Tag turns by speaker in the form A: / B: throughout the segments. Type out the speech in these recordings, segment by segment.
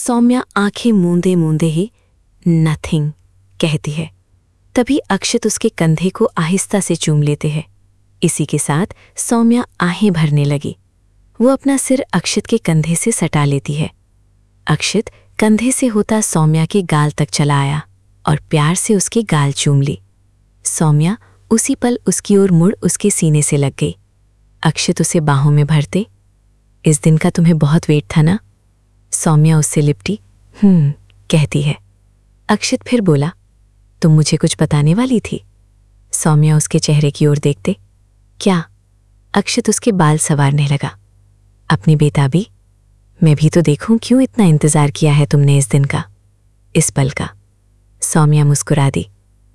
A: सौम्या आंखें मूंदे मूंदे ही नथिंग कहती है। तभी अक्षत उसके कंधे को आहिस्ता से चूम लेते हैं। इसी के साथ सौम्या आहें भरने लगी। वो अपना सिर अक्षत के कंधे से सटा लेती है। अक्षत कंधे से होता सौम्या के गाल तक चला आया और प्यार से उसके गाल चूम ली। सौम्या उसी पल उसकी ओर मुड़ उसके सीने से लग गई। अक्षत उसे बाहों में भरते, इस दिन का तुम्हें बहुत वेट था ना? सौम्या उससे लिपटी कहती है। अक्षत फिर बोला, तुम मुझे कुछ बताने वाली थी? सौम्या उसके चेहरे की ओर देखते, क्या? अक्षत उसके बाल संवारने लगा। अपनी बेताबी? मैं भी तो देखूं क्यों इतना इंतजार किया है तुमने इस दिन का, इस पल का। सौम्या मुस्कुरा दी।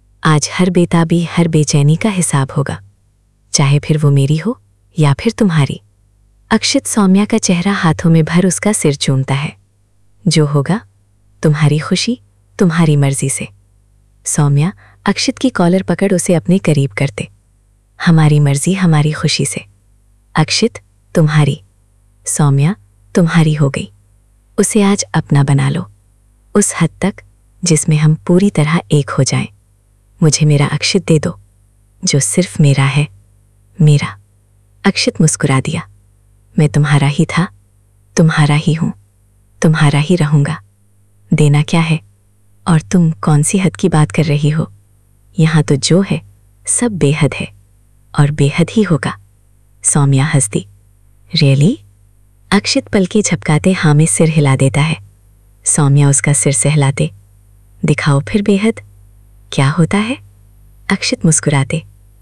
A: आज हर बेताबी, हर बेचैनी का हिसाब होगा, चाहे फिर वो मेरी हो या फिर तुम्हारी। अक्षत सौम्या का चेहरा हाथों में भर उसका सिर चूमता है। जो होगा तुम्हारी खुशी, तुम्हारी मर्जी से। सौम्या अक्षत की कॉलर पकड़ उसे अपने करीब करते। हमारी मर्जी, हमारी खुशी से। अक्षत तुम्हारी, सौम्या तुम्हारी हो गई। उसे आज अपना बना लो, उस हद तक जिसमें हम पूरी तरह एक हो जाएं। मुझे मेरा अक्षत दे दो, जो सिर्फ मेरा है, मेरा। अक्षत मुस्कुरा दिया। मैं तुम्हारा ही था, तुम्हारा ही हूं, तुम्हारा ही रहूंगा। देना क्या है? और तुम कौन सी हद की बात कर रही हो? यहां तो जो है सब बेहद है और बेहद ही होगा। सौम्या हंसती। रियली? अक्षत पलके झपकाते हाँ में सिर हिला देता है। सौम्या उसका सिर सहलाते, दिखाओ फिर बेहद क्या होता है? अक्षत मुस्कुराते,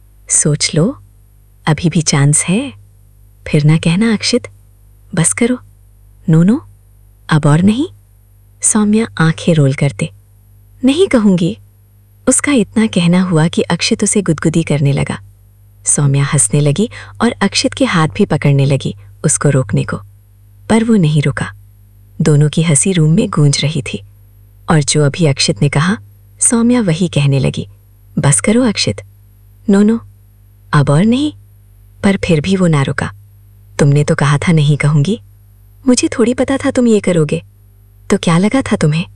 A: सोच लो, अभी भी चांस है। फिर ना कहना अक्षत, बस करो। नो, अब और नहीं। सौम्या आंखें रोल करते, नहीं कहूंगी। उसका इतना कहना हुआ कि अक्षत उसे गुदगुदी करने लगा। सौम्या हंसने लगी और अक्षत के हाथ भी पकड़ने लगी उसको रोकने को, पर वो नहीं रुका। दोनों की हंसी रूम में गूंज रही थी और जो अभी अक्षत ने कहा, सौम्या वही कहने लगी, बस करो अक्षत। नो, अब और नहीं। पर फिर भी वो ना रुका। तुमने तो कहा था नहीं कहूंगी। मुझे थोड़ी पता था तुम ये करोगे। तो क्या लगा था तुम्हें?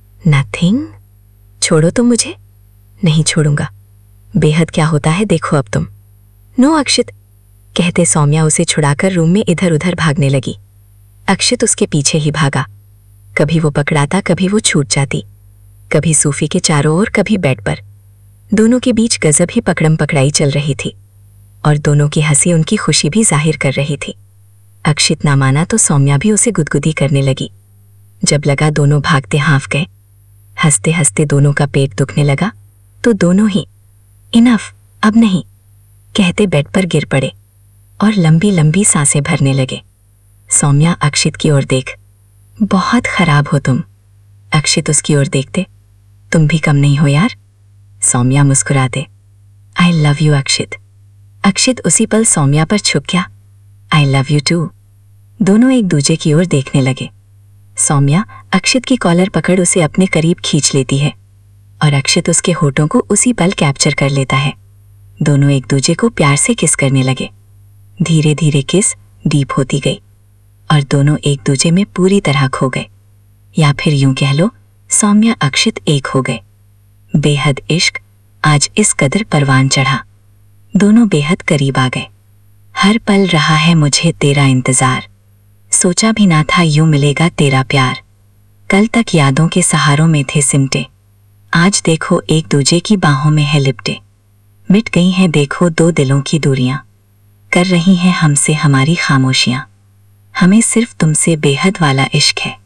A: नथिंग। छोड़ो तुम मुझे। नहीं छोड़ूंगा। बेहद क्या होता है देखो अब तुम। नो अक्षत, कहते सौम्या उसे छुड़ाकर रूम में इधर उधर भागने लगी। अक्षत उसके पीछे ही भागा। कभी वो पकड़ाता, कभी वो छूट जाती, कभी सूफी के चारों ओर, कभी बेड पर। दोनों के बीच गजब ही पकड़म पकड़ाई चल रही थी और दोनों की हंसी उनकी खुशी भी जाहिर कर रही थी। अक्षत ना माना तो सौम्या भी उसे गुदगुदी करने लगी। जब लगा दोनों भागते हाँफ गए, हंसते हंसते दोनों का पेट दुखने लगा तो दोनों ही इनफ, अब नहीं, कहते बेड पर गिर पड़े और लंबी लंबी सांसें भरने लगे। सौम्या अक्षत की ओर देख, बहुत खराब हो तुम। अक्षत उसकी ओर देखते, तुम भी कम नहीं हो यार। सौम्या मुस्कुराते, आई लव यू अक्षत। अक्षत उसी पल सौम्या पर झुक गया, आई लव यू टू। दोनों एक दूजे की ओर देखने लगे। सौम्या अक्षत की कॉलर पकड़ उसे अपने करीब खींच लेती है और अक्षत उसके होठों को उसी पल कैप्चर कर लेता है। दोनों एक दूजे को प्यार से किस करने लगे। धीरे धीरे किस डीप होती गई और दोनों एक दूजे में पूरी तरह खो गए, या फिर यूं कह लो सौम्या अक्षत एक हो गए। बेहद इश्क आज इस कदर परवान चढ़ा। दोनों बेहद करीब आ गए। हर पल रहा है मुझे तेरा इंतजार, सोचा भी ना था यूं मिलेगा तेरा प्यार। कल तक यादों के सहारों में थे सिमटे, आज देखो एक दूजे की बाहों में है लिपटे। मिट गई हैं देखो दो दिलों की दूरियां, कर रही हैं हमसे हमारी खामोशियां। हमें सिर्फ तुमसे बेहद वाला इश्क है।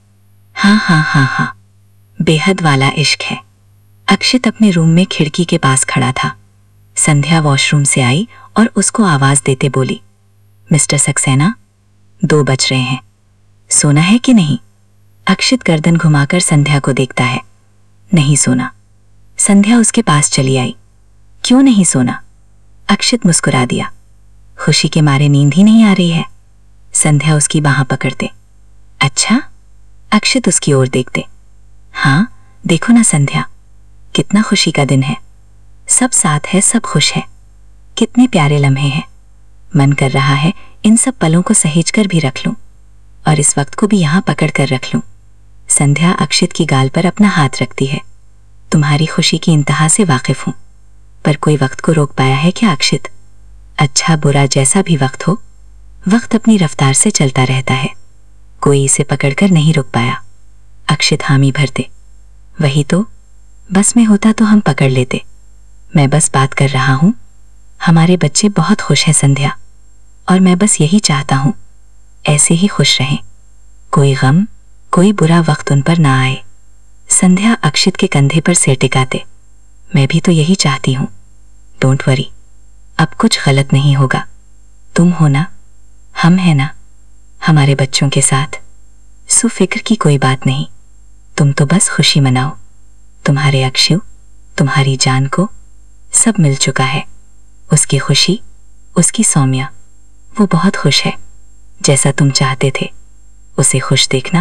A: हाँ, बेहद वाला इश्क है। अक्षत अपने रूम में खिड़की के पास खड़ा था। संध्या वॉशरूम से आई और उसको आवाज देते बोली, मिस्टर सक्सेना, 2 बज रहे हैं, सोना है कि नहीं? अक्षत गर्दन घुमाकर संध्या को देखता है। नहीं सोना। संध्या उसके पास चली आई। क्यों नहीं सोना? अक्षत मुस्कुरा दिया। खुशी के मारे नींद ही नहीं आ रही है। संध्या उसकी बाह पकड़ते, अच्छा? अक्षत उसकी ओर देखते, हाँ देखो ना संध्या, कितना खुशी का दिन है, सब साथ है, सब खुश है, कितने प्यारे लम्हे हैं। मन कर रहा है इन सब पलों को सहेज कर भी रख लूं और इस वक्त को भी यहां पकड़ कर रख लूं। संध्या अक्षित की गाल पर अपना हाथ रखती है। तुम्हारी खुशी की इंतहा से वाकिफ हूं, पर कोई वक्त को रोक पाया है क्या अक्षित? अच्छा बुरा जैसा भी वक्त हो, वक्त अपनी रफ्तार से चलता रहता है, कोई इसे पकड़कर नहीं रोक पाया। अक्षित हामी भरते। वही तो, बस में होता तो हम पकड़ लेते। मैं बस बात कर रहा हूं। हमारे बच्चे बहुत खुश हैं संध्या, और मैं बस यही चाहता हूं, ऐसे ही खुश रहें। कोई गम, कोई बुरा वक्त उन पर ना आए। संध्या अक्षित के कंधे पर सिर टिकाते। मैं भी तो यही चाहती हूं। डोंट वरी, अब कुछ गलत नहीं होगा। तुम हो ना, हम हैं ना, हमारे बच्चों के साथ। सो फिक्र की कोई बात नहीं। तुम तो बस खुशी मनाओ। तुम्हारे अक्षु, तुम्हारी जान को सब मिल चुका है। उसकी खुशी, उसकी सौम्या, वो बहुत खुश है, जैसा तुम चाहते थे। उसे खुश देखना,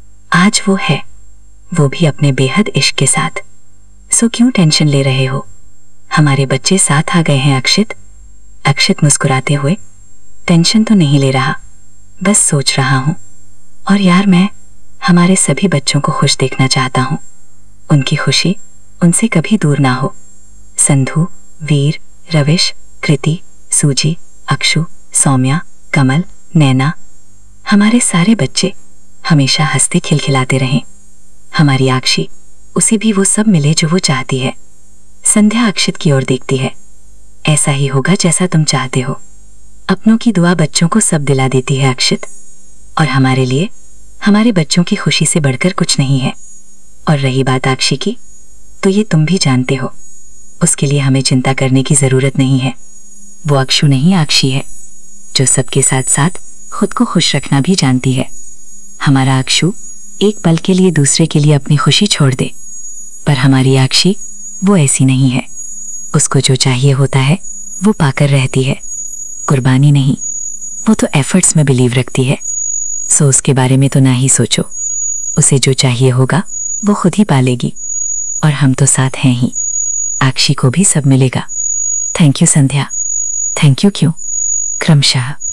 A: आज वो है, वो भी अपने बेहद इश्क के साथ। सो क्यों टेंशन ले रहे हो? हमारे बच्चे साथ आ गए हैं अक्षित। अक्षित मुस्कुराते हुए, टेंशन तो नहीं ले रहा, बस सोच रहा हूं। और यार मैं हमारे सभी बच्चों को खुश देखना चाहता हूं। उनकी खुशी उनसे कभी दूर ना हो। संधु, वीर, रविश, कृति, सूजी, अक्षु, सौम्या, कमल, नैना, हमारे सारे बच्चे हमेशा हंसते खिलखिलाते रहें। हमारी आक्षी, उसे भी वो सब मिले जो वो चाहती है। संध्या अक्षित की ओर देखती है। ऐसा ही होगा जैसा तुम चाहते हो। अपनों की दुआ बच्चों को सब दिला देती है अक्षित, और हमारे लिए हमारे बच्चों की खुशी से बढ़कर कुछ नहीं है। और रही बात आक्षी की, तो ये तुम भी जानते हो, उसके लिए हमें चिंता करने की जरूरत नहीं है। वो अक्षु नहीं आक्षी है, जो सबके साथ साथ खुद को खुश रखना भी जानती है। हमारा अक्षु एक पल के लिए दूसरे के लिए अपनी खुशी छोड़ दे, पर हमारी आक्षी वो ऐसी नहीं है। उसको जो चाहिए होता है वो पाकर रहती है, कुर्बानी नहीं। वो तो एफर्ट्स में बिलीव रखती है। सो उसके बारे में तो ना ही सोचो। उसे जो चाहिए होगा वो खुद ही पालेगी, और हम तो साथ हैं ही। आक्षी को भी सब मिलेगा। Thank you Sandhya. Thank you क्यों, क्रमशः।